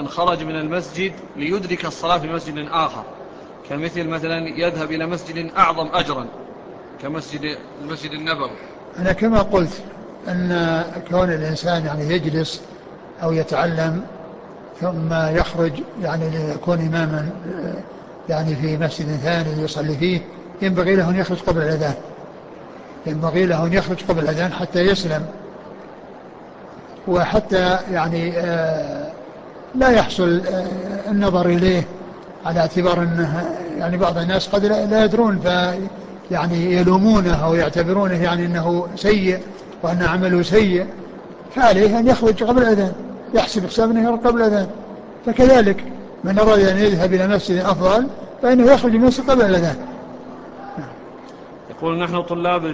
مثلا خرج من المسجد ليدرك الصلاة في مسجد آخر، كمثل مثلا يذهب إلى مسجد أعظم أجرا المسجد النبوي. أنا كما قلت أن كون الإنسان يعني يجلس أو يتعلم ثم يخرج يعني ليكون إماما يعني في مسجد ثاني يصلي فيه، ينبغي له أن يخرج قبل الأذان، ينبغي له أن يخرج قبل الأذان حتى يسلم، وحتى يعني لا يحصل النظر إليه على اعتبار أنه يعني بعض الناس قد لا يدرون يعني يلومونه أو يعتبرونه يعني أنه سيء وأن عمله سيء، فعليه أن يخرج قبل الأذان، يحسب حساب أنه يخرج قبل الأذان. فكذلك من أراد أن يذهب إلى مسجد أفضل فإنه يخرج من المسجد قبل الأذان. يقول: نحن طلاب